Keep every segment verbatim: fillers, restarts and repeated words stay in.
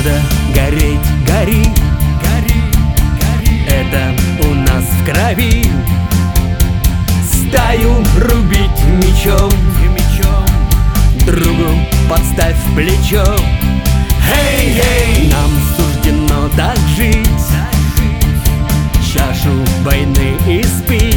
Надо гореть, гори, гори, гори. Это у нас в крови. Стаю рубить мечом, мечом. Другу подставь плечо. Эй, эй, нам суждено так жить, чашу войны испить.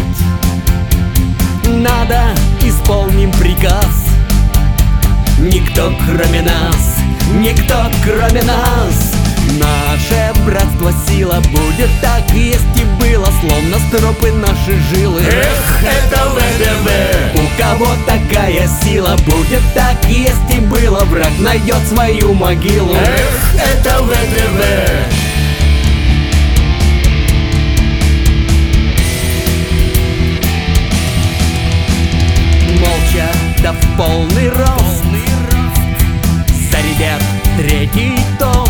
Надо исполним приказ. Никто кроме нас, никто кроме нас. Наше братство сила будет, так есть и было, словно стропы наши жилы. Эх, это ВДВ. У кого такая сила будет, так есть и было, враг найдет свою могилу. Эх, это ВДВ. Молча, да в полный рост, за ребят третий тост.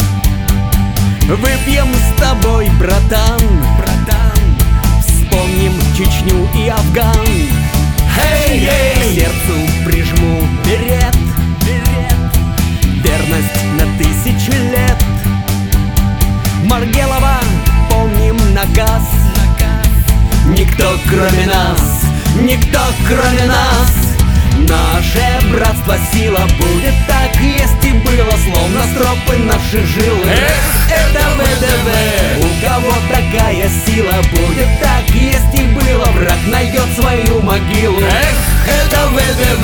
Выпьем с тобой, братан, братан. Вспомним Чечню и Афган. Эй, эй, к сердцу прижму берет, берет. Верность на тысячи лет. Маргелова помним наказ. Никто кроме нас, никто кроме нас. Наше братство сила будет, так есть и было, словно стропы наши жилы. Эх, это ВДВ. У кого такая сила будет, так есть и было, враг найдет свою могилу. Эх, это ВДВ.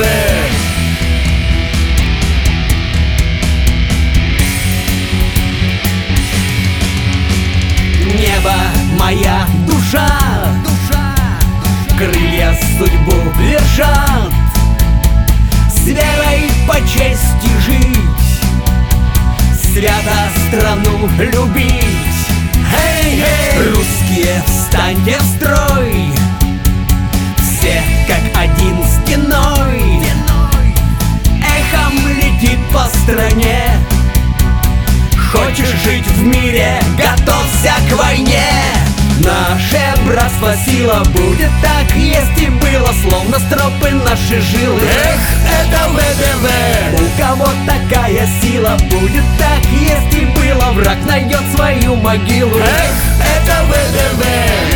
Небо, моя душа, душа, крылья судьбу вершат. С верой по чести жить, свято страну любить. Эй, эй, русские, встаньте в строй, все как один стеной. Эхом летит по стране. Хочешь жить в мире, готовься к войне. Наше братство сила будет, так есть и было, словно стропы наши жилы. Эх, это ВДВ. У кого такая сила будет, так есть и было, враг найдет свою могилу. Эх, это ВДВ.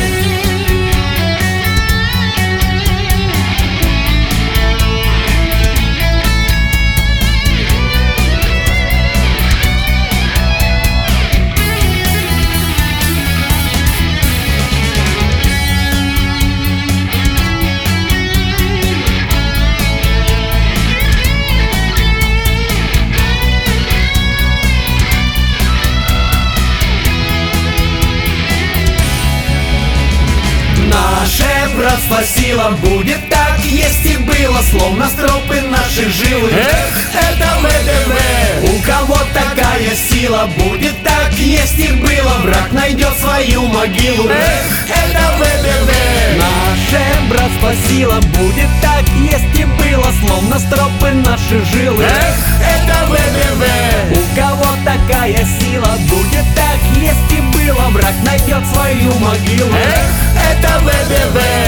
Наше братство сила будет, так есть и было, словно стропы наши жилы. Эх, это ВДВ. У кого такая сила будет, так есть и было, враг найдет свою могилу. Эх, это ВДВ. Наше братство сила будет, так есть и было, словно стропы наши жилы. Эх, это ВДВ. У кого такая сила будет, так есть и было, враг найдет свою могилу. Эх, это ВДВ.